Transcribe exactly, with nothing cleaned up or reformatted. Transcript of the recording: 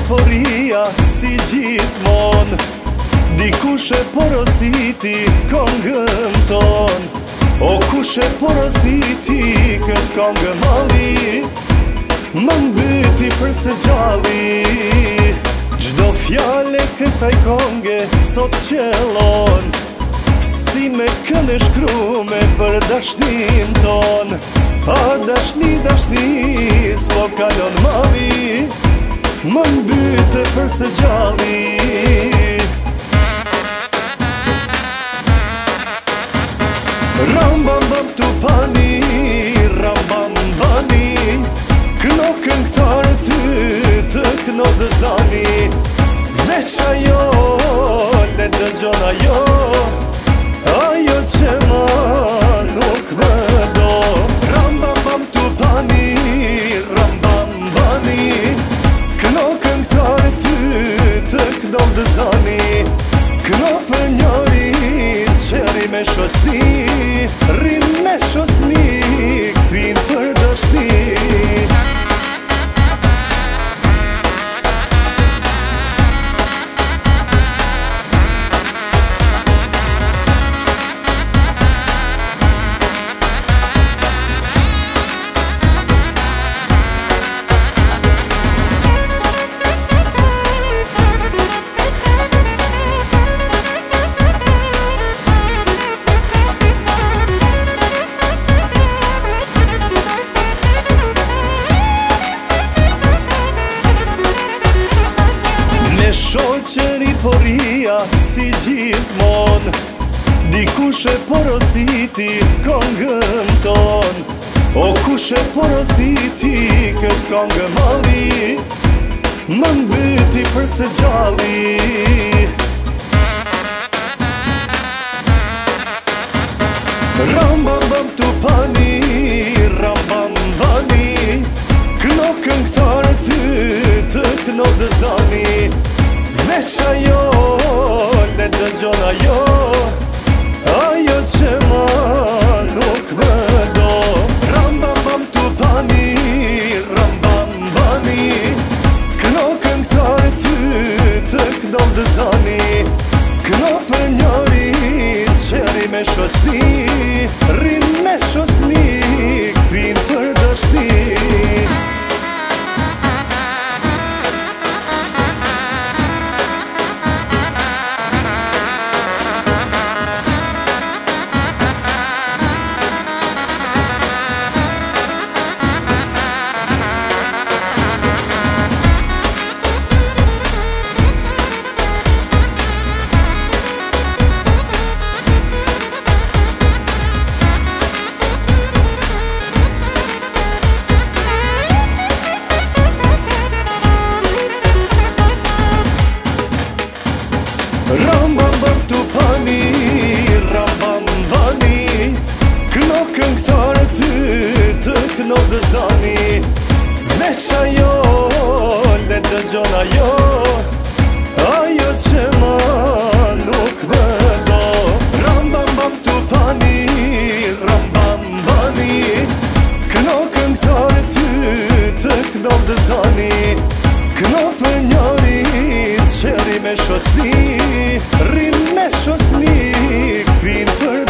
riporia si gjithmon, dikush e porositi këngën ton. O kush e porositi këtë këngë mali, më mbyti për se gjalli. Gjdo fjale kësaj kënge sot qelon, si me kënë e shkrume për dashnin ton. A dashni, dashni, s'po kalon mali, më mbyte për se gjalli. Ram bam bam tu pani, ram bam bani, këno këngëtare ty të këno dëzani. Veç ajo, le dëgjon ajo, ajo që ma nuk më do. Ram bam bam tu pani, ram bam bani, këno këngëtare ty të këno dëzani. Këno për njërin që ri me shoqni, ri me shoqni, këpin për dështi. Shoqe riporia si gjithmon, dikush e porositi këngën ton. O kush e porositi këtë këngë mali, më mbyti për se gjalli. Ram bam bam tu pani, ram bam bani, këno këngëtare ty të këno dëzani. Veç ajo, le dëgjon ajo, ajo që ma nuk më do. Ram bam bam tu pani, ram bam bani, këno këngëtare ty të këno dëzani. Këno për njërin që ri me shoqni, ri me shoqni, këpin për dështi. Ram bam bam tu pani, ram bam bani, këno këngëtare ty të këno dëzani. Veç ajo, le dëgjon ajo, ajo që ma nuk më do. Ram bam bam tu pani, ram bam bani, këno këngëtare ty të këno dëzani. Këno për njërin që ri me shoqni, ri me shoqni, këpin për